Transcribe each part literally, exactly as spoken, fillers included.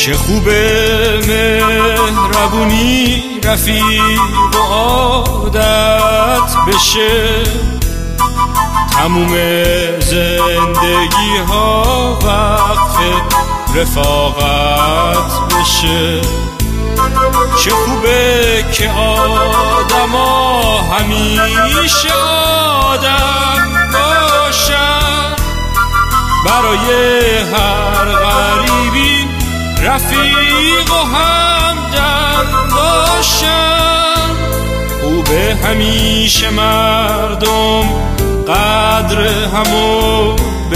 چه خوبه مهربونی رفیق و عادت بشه، تموم زندگی ها وقف رفاقت بشه. چه خوبه که آدما همیشه آدم باشن، برای هر غریبی رفیق و همدم باشن. خوبه همیشه مردم قدر همو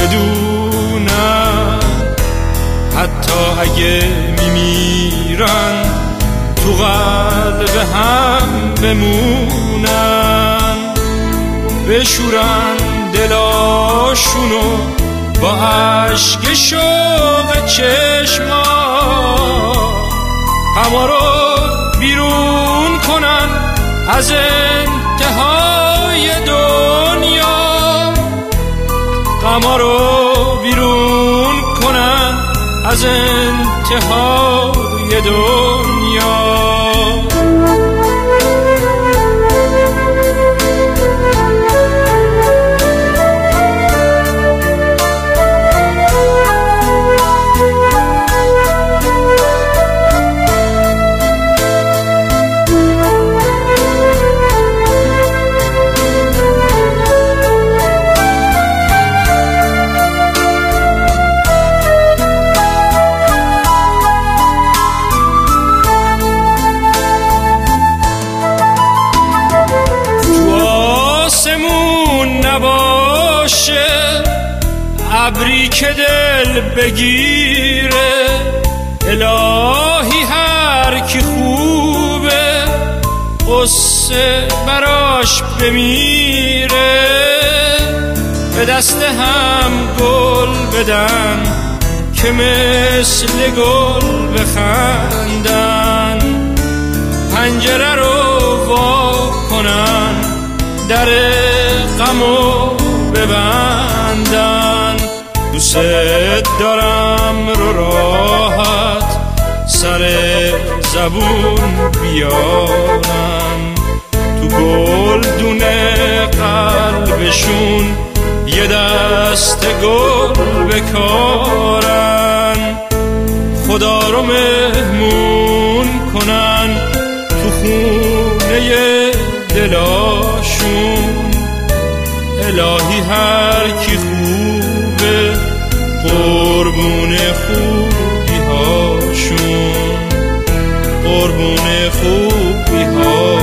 بدونن، حتی اگه میمیرن تو قلب هم بمونن. بشورن دلاشونو با عشق شوق چشما، غما رو بیرون کنن از انتهای دنیا، غما رو بیرون کنن از انتهای دنیا. نباشه ابری که دل بگیره، الهی هر کی خوبه قصه براش بمیره. به دست هم گل بدن که مثل گل بخندن، پنجره رو وا کنن در غمو ببندن. دوست دارم رو راحت سر زبون بیارم، تو گلدونه قلبشون یه دست گل بکارن. خدا رو مهمون کنن تو خونه دلاشون، الهی هر کی خوبه قربون خوبی هاشون، قربون خوبی هاشون.